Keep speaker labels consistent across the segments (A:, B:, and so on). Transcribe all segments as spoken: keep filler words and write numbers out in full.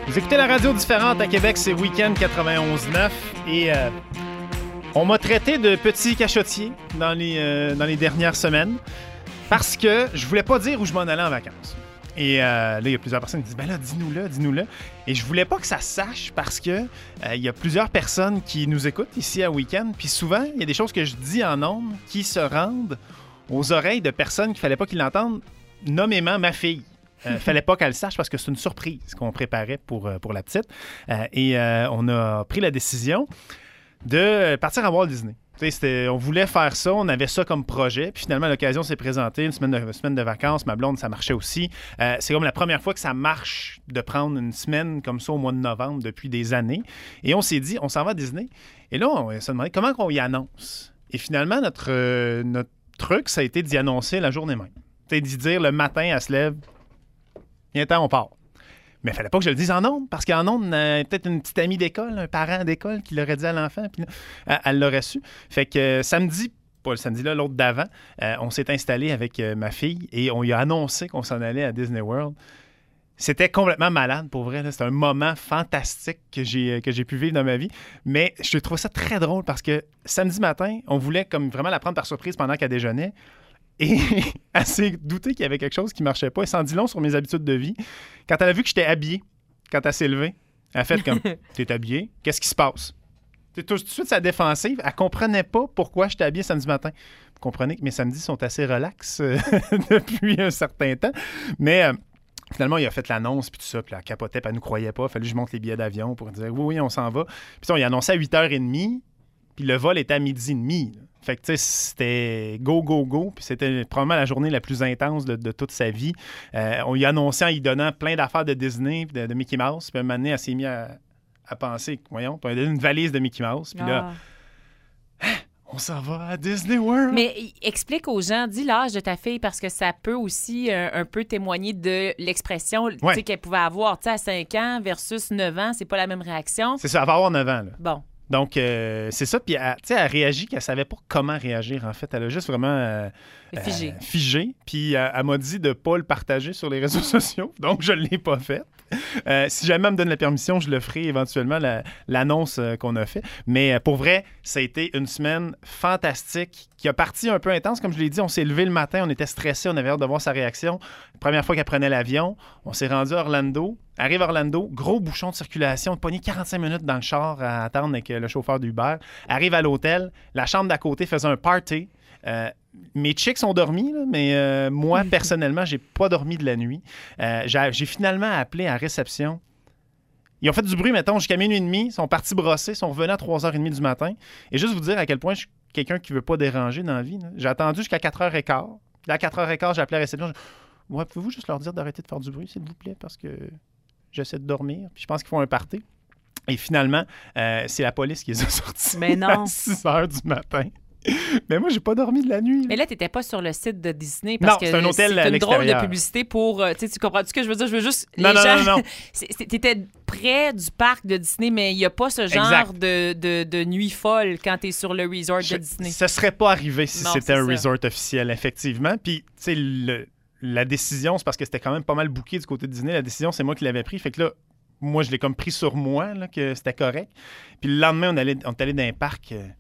A: Vous écoutez la radio différente à Québec, c'est Week-end quatre-vingt-onze neuf et euh, on m'a traité de petit cachotier dans les, euh, dans les dernières semaines parce que je voulais pas dire où je m'en allais en vacances. Et euh, là, il y a plusieurs personnes qui disent « Ben là, dis-nous-le, dis-nous-le. » Et je voulais pas que ça se sache parce que euh, il y a plusieurs personnes qui nous écoutent ici à Week-end. Puis souvent, il y a des choses que je dis en ondes qui se rendent aux oreilles de personnes qu'il fallait pas qu'ils l'entendent, nommément ma fille. Il euh, fallait pas qu'elle le sache parce que c'est une surprise qu'on préparait pour, pour la petite. Euh, et euh, on a pris la décision de partir à Walt Disney. On voulait faire ça, on avait ça comme projet. Puis finalement, l'occasion s'est présentée, une semaine de, une semaine de vacances. Ma blonde, ça marchait aussi. Euh, c'est comme la première fois que ça marche de prendre une semaine comme ça au mois de novembre depuis des années. Et on s'est dit, on s'en va à Disney. Et là, on s'est demandé comment on y annonce. Et finalement, notre, euh, notre truc, ça a été d'y annoncer la journée même. T'sais, d'y dire le matin, elle se lève. Il y a un temps, on part. Mais il ne fallait pas que je le dise en ondes, parce qu'en ondes, euh, peut-être une petite amie d'école, un parent d'école qui l'aurait dit à l'enfant, puis là, elle, elle l'aurait su. Fait que euh, samedi, pas le samedi, là, l'autre d'avant, euh, on s'est installé avec euh, ma fille et on lui a annoncé qu'on s'en allait à Disney World. C'était complètement malade, pour vrai. Là. C'était un moment fantastique que j'ai, que j'ai pu vivre dans ma vie. Mais je trouvais ça très drôle parce que samedi matin, on voulait comme vraiment la prendre par surprise pendant qu'elle déjeunait. Et elle s'est doutée qu'il y avait quelque chose qui ne marchait pas. Elle s'en dit long sur mes habitudes de vie. Quand elle a vu que j'étais habillé, quand elle s'est levée, elle a fait comme « T'es habillé? Qu'est-ce qui se passe? » Tout, tout de suite, sa défensive, elle ne comprenait pas pourquoi j'étais habillé samedi matin. Vous comprenez que mes samedis sont assez relax euh, depuis un certain temps. Mais euh, finalement, il a fait l'annonce, puis tout ça, puis elle capotait, puis elle ne nous croyait pas. Il fallait que je monte les billets d'avion pour dire « Oui, oui, on s'en va. » Puis on y a annoncé à huit heures trente, puis le vol était à midi et demi. Là. Fait que, tu sais, c'était go, go, go. Puis c'était probablement la journée la plus intense de, de toute sa vie. Euh, on lui a annoncé en lui donnant plein d'affaires de Disney, de, de Mickey Mouse. Puis un moment donné, elle s'est mise à, à penser, voyons, puis on lui a donné une valise de Mickey Mouse. Puis là, ah. on s'en va à Disney World.
B: Mais explique aux gens, dis l'âge de ta fille, parce que ça peut aussi euh, un peu témoigner de l'expression ouais. qu'elle pouvait avoir. Tu sais, à cinq ans versus neuf ans, c'est pas la même réaction.
A: C'est ça, elle va avoir neuf ans. Là.
B: Bon.
A: Donc, euh, c'est ça. Puis, elle, elle réagit qu'elle ne savait pas comment réagir, en fait. Elle a juste vraiment euh,
B: figé.
A: Euh, figé. Puis, euh, elle m'a dit de ne pas le partager sur les réseaux sociaux. Donc, je ne l'ai pas fait. Euh, si jamais elle me donne la permission, je le ferai éventuellement, la, l'annonce euh, qu'on a fait. Mais euh, pour vrai, ça a été une semaine fantastique qui a parti un peu intense. Comme je l'ai dit, on s'est levé le matin, on était stressés, on avait hâte de voir sa réaction. Première fois qu'elle prenait l'avion, on s'est rendu à Orlando. Arrive à Orlando, gros bouchon de circulation, pogné quarante-cinq minutes dans le char à attendre avec le chauffeur d'Uber. Arrive à l'hôtel, la chambre d'à côté faisait un party. Euh, mes chicks ont dormi, là, mais euh, moi, personnellement, j'ai pas dormi de la nuit. Euh, j'ai, j'ai finalement appelé à réception. Ils ont fait du bruit, mettons, jusqu'à minuit et demi. Ils sont partis brosser, ils sont revenus à trois heures trente du matin. Et juste vous dire à quel point je suis quelqu'un qui veut pas déranger dans la vie. Là. J'ai attendu jusqu'à quatre heures quinze. Puis à quatre heures quinze, j'ai appelé à réception. Je... Ouais, pouvez-vous juste leur dire d'arrêter de faire du bruit, s'il vous plaît, parce que j'essaie de dormir. Puis je pense qu'ils font un party. Et finalement, euh, c'est la police qui les a sortis
B: Mais non.
A: à six heures du matin. Mais moi, j'ai pas dormi de la nuit. Là.
B: Mais là, t'étais pas sur le site de Disney parce
A: non,
B: que
A: c'est un hôtel
B: c'est
A: à
B: une
A: l'extérieur.
B: drôle de publicité pour... Euh, tu comprends ce que je veux dire? Je veux juste...
A: Non,
B: les
A: non,
B: gens,
A: non, non.
B: c'est, c'est, t'étais près du parc de Disney, mais il n'y a pas ce genre de, de, de nuit folle quand t'es sur le resort je, de Disney.
A: Ça serait pas arrivé si
B: non,
A: c'était un
B: ça.
A: resort officiel, effectivement. Puis, tu sais, le, la décision, c'est parce que c'était quand même pas mal booké du côté de Disney. La décision, c'est moi qui l'avais pris. Fait que là, moi, je l'ai comme pris sur moi, là, que c'était correct. Puis le lendemain, on, allait, on est allé dans un parc... Euh,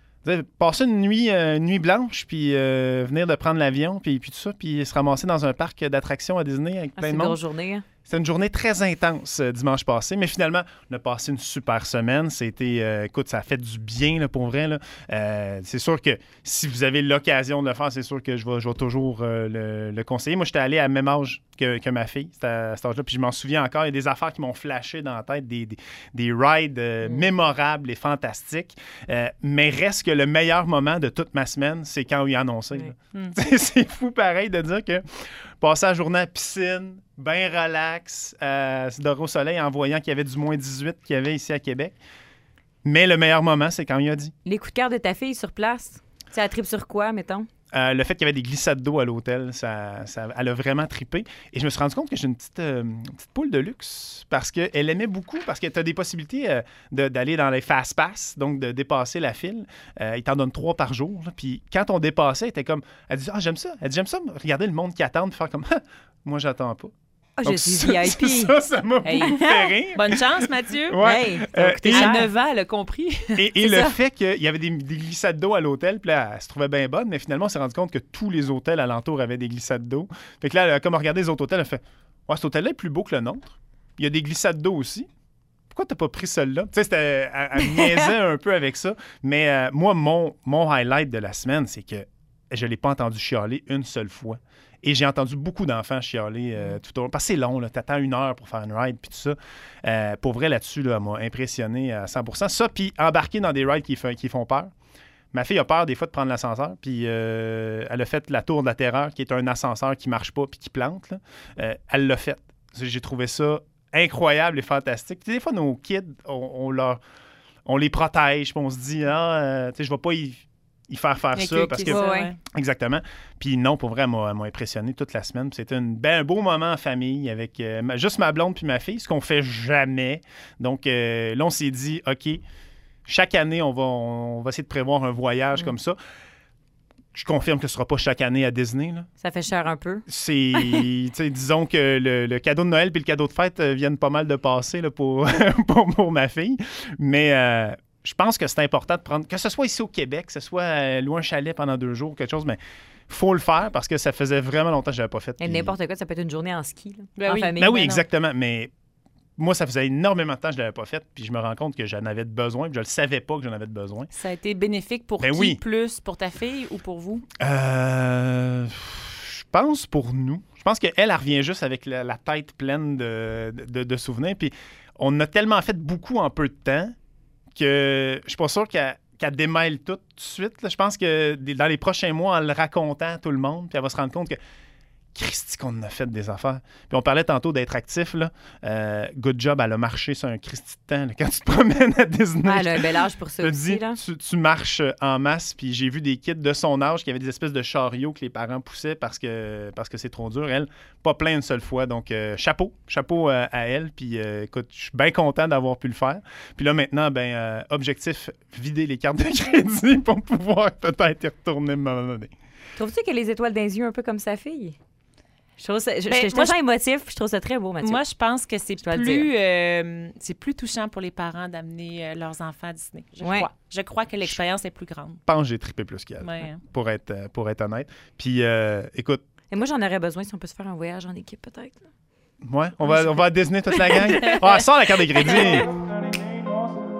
A: passer une nuit, euh, une nuit blanche, puis euh, venir de prendre l'avion, puis, puis tout ça, puis se ramasser dans un parc d'attractions à Disney avec plein
B: ah,
A: de monde.
B: C'est une grosse journée, hein?
A: C'était une journée très intense euh, dimanche passé, mais finalement, on a passé une super semaine. C'était, euh, écoute, ça a fait du bien là, pour vrai. Là. Euh, c'est sûr que si vous avez l'occasion de le faire, c'est sûr que je vais, je vais toujours euh, le, le conseiller. Moi, j'étais allé à même âge que, que ma fille, c'était à, à cet âge-là, puis je m'en souviens encore. Il y a des affaires qui m'ont flashé dans la tête, des, des, des rides euh, mm. mémorables et fantastiques. Euh, mais reste que le meilleur moment de toute ma semaine, c'est quand il a annoncé. Mm. Mm. C'est fou pareil de dire que passer la journée à la piscine, bien relax, euh, se dorer au soleil en voyant qu'il y avait du moins dix-huit qu'il y avait ici à Québec. Mais le meilleur moment, c'est quand il a dit.
B: Les coups de cœur de ta fille sur place, ça a trippé sur quoi, mettons?
A: Euh, le fait qu'il y avait des glissades d'eau à l'hôtel, ça, ça, elle a vraiment trippé. Et je me suis rendu compte que j'ai une petite, euh, une petite poule de luxe parce qu'elle aimait beaucoup, parce que tu as des possibilités euh, de, d'aller dans les fast pass, donc de dépasser la file. Euh, ils t'en donnent trois par jour. Là. Puis quand on dépassait, elle était comme... Elle dit « Ah, j'aime ça. » Elle dit « J'aime ça, regarder le monde qui attend, puis faire comme « Moi, j'attends pas. »
C: Ah, je
A: Donc,
C: suis
A: ça,
C: V I P.
A: Ça, ça m'a
B: Hey.
A: beaucoup fait rire.
B: Bonne chance, Mathieu.
A: Ouais.
C: Hey,
A: Euh,
C: donc, t'es
A: et-
B: À
C: cher.
B: neuf ans, elle a compris.
A: Et, et
C: C'est
A: le
C: ça.
A: fait qu'il y avait des, des glissades d'eau à l'hôtel, puis là, elle se trouvait bien bonne, mais finalement, on s'est rendu compte que tous les hôtels alentours avaient des glissades d'eau. Fait que là, elle a comme regardé les autres hôtels, elle a fait « Ouais, cet hôtel-là est plus beau que le nôtre. Il y a des glissades d'eau aussi. Pourquoi t'as pas pris celle-là? » Tu sais, c'était- elle, elle me niaisait un peu avec ça. Mais euh, moi, mon, mon highlight de la semaine, c'est que je l'ai pas entendu chialer une seule fois. Et j'ai entendu beaucoup d'enfants chialer euh, tout au long. Parce que c'est long, là. T'attends une heure pour faire une ride, puis tout ça. Euh, pour vrai, là-dessus, là, elle m'a impressionné à cent pour cent. Ça, puis embarquer dans des rides qui, fa- qui font peur. Ma fille a peur des fois de prendre l'ascenseur, puis euh, elle a fait la tour de la terreur, qui est un ascenseur qui marche pas puis qui plante. Là. Euh, elle l'a fait. J'ai trouvé ça incroyable et fantastique. Puis des fois, nos kids, on, on, leur, on les protège, puis on se dit, ah, euh, tu sais, je vais pas y, y faire faire
B: Avec
A: ça,
B: eux,
A: parce
B: qui
A: que...
B: est ça,
C: Ouais,
B: ouais.
A: Exactement. Puis non, pour vrai, elle m'a, elle m'a impressionné toute la semaine. Puis c'était une, ben, un beau moment en famille avec euh, ma- juste ma blonde puis ma fille, ce qu'on fait jamais. Donc euh, là, on s'est dit, OK, chaque année, on va, on va essayer de prévoir un voyage
C: Mm.
A: comme ça. Je confirme que ce ne sera pas chaque année à Disney. Là.
C: Ça fait cher un peu.
A: C'est, tu sais, disons que le, le cadeau de Noël puis le cadeau de fête euh, viennent pas mal de passer là, pour, pour, pour ma fille. Mais euh, je pense que c'est important de prendre, que ce soit ici au Québec, que ce soit euh, loin un chalet pendant deux jours, quelque chose, mais il faut le faire parce que ça faisait vraiment longtemps que je n'avais pas fait.
C: Et
A: puis-
C: n'importe quoi, ça peut être une journée en ski, là,
B: Ben
C: en
B: oui.
C: famille.
A: Ben oui,
C: non.
A: exactement. Mais moi, ça faisait énormément de temps que je ne l'avais pas fait, puis je me rends compte que j'en avais de besoin, puis je ne le savais pas que j'en avais de besoin.
B: Ça a été bénéfique pour
A: Ben
B: qui
A: oui.
B: plus? Pour ta fille ou pour vous?
A: Euh, je pense pour nous. Je pense qu'elle, elle revient juste avec la, la tête pleine de, de, de souvenirs. Puis on a tellement fait beaucoup en peu de temps que je suis pas sûr qu'elle, qu'elle démêle tout tout de suite. là. Je pense que des- dans les prochains mois, en le racontant à tout le monde, puis elle va se rendre compte que Christy qu'on en a fait des affaires. Puis on parlait tantôt d'être actif. Là. Euh, good job, elle a marché sur un Christy de temps. là. Quand tu te promènes à Disney,
C: Ah, elle a un bel âge pour ça
A: je te
C: aussi,
A: dis,
C: là.
A: tu, tu marches en masse, puis j'ai vu des kids de son âge qui avaient des espèces de chariots que les parents poussaient parce que parce que c'est trop dur. Elle, pas plein une seule fois. Donc, euh, chapeau, chapeau euh, à elle. Puis, euh, écoute, je suis bien content d'avoir pu le faire. Puis là, maintenant, ben, euh, objectif, vider les cartes de crédit pour pouvoir peut-être y retourner à un moment donné.
C: Trouves-tu que les étoiles dans les yeux un peu comme sa fille? Je trouve ça, je,
B: Ben,
C: je, je
B: moi,
C: te sens émotif, je trouve ça très beau, Mathieu.
B: Moi, je pense que c'est
C: Je dois le
B: plus, euh, c'est plus touchant pour les parents d'amener euh, leurs enfants à Disney. Je
C: Ouais.
B: crois. Je crois que l'expérience est plus grande.
A: Je pense que j'ai trippé plus qu'elle,
B: Ouais.
A: pour, être, euh, pour être honnête. Puis, euh, écoute,
C: Et moi, j'en aurais besoin si on peut se faire un voyage en équipe, peut-être.
A: ouais, on va, on va à Disney toute la gang. Ah, sors la carte de crédit!